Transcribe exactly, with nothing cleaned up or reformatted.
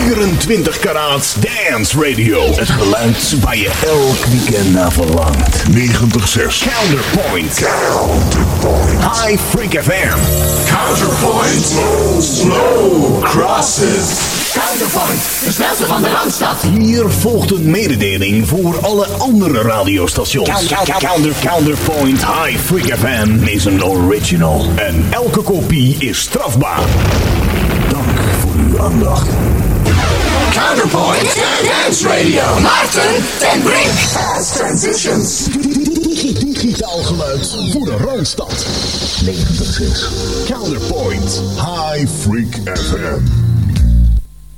vierentwintig karaat dance radio. Het geluid waar je elk weekend naar verlangt. negentig komma zes Counterpoint. Counterpoint. High Freak F M. Counterpoint. Slow, slow crosses. Counterpoint, de snelste van de Randstad. Hier volgt een mededeling voor alle andere radiostations. Counter, counter, Counterpoint High Freak F M is een original. En elke kopie is strafbaar. Dank voor uw aandacht. Counterpoint Dance Radio. Maarten ten Brink. Fast Transitions. Digitaal geluid voor de Randstad. negentig komma zes Counterpoint High Freak F M.